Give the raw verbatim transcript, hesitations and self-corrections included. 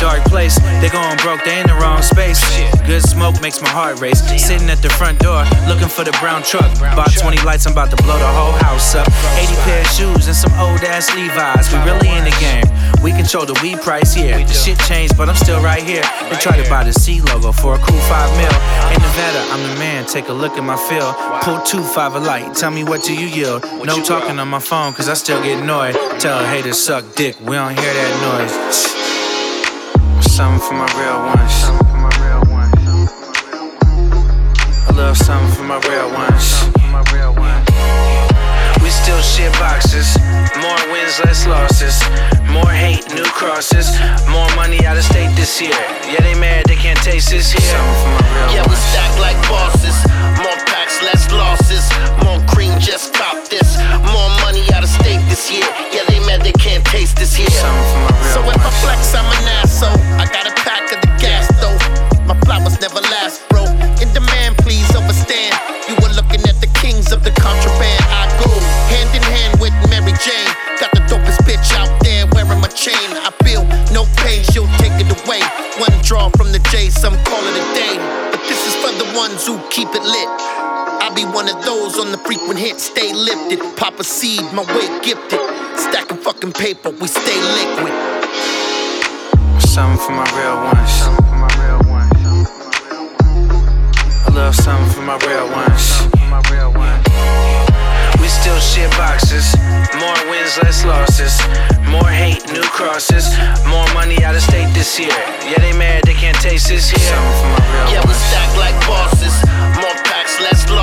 dark place. They going broke, they in the wrong space. Good smoke makes my heart race. Sitting at the front door, looking for the brown truck. Bought twenty lights, I'm about to blow the whole house up. eighty pair of shoes and some old ass Levi's. We really in the game. We control the weed price, yeah. The shit changed, but I'm still right here. They try to buy the C logo for a cool five mil. In Nevada, I'm the man. Take a look at my field. Pull two five a light. Tell me what do you yield? No talking on my phone, cause I still get annoyed. Tell haters suck dick. We don't hear that noise. Something for my real ones. A little something for my real ones. We still shit boxes. More wins, less losses. More hate, new crosses. More money out of state this year. Yeah, they mad, they can't taste this here. Yeah, we stack like bosses. More packs, less losses. More cream, just cop this. More money out of state this year. Yeah, they mad, they can't taste this here. So if I flex, I'm an asshole. I got a pack of the gas though. My flowers never last, bro. In demand, please overstand. You were looking at the kings of the contraband. I go hand in hand with Mary Jane. Got the dopest bitch out there wearing my chain. I feel no pain, she'll take it away. One draw from the J, some call it a day. But this is for the ones who keep it lit. I'll be one of those on the frequent hit. Stay lifted, pop a seed, my way gifted. Stacking fucking paper, we stay liquid. Something for my real ones. A little something for my real ones. We still shit boxes. More wins, less losses. More hate, new crosses. More money out of state this year. Yeah, they mad, they can't taste this here. Yeah, we stack like bosses. More packs, less losses.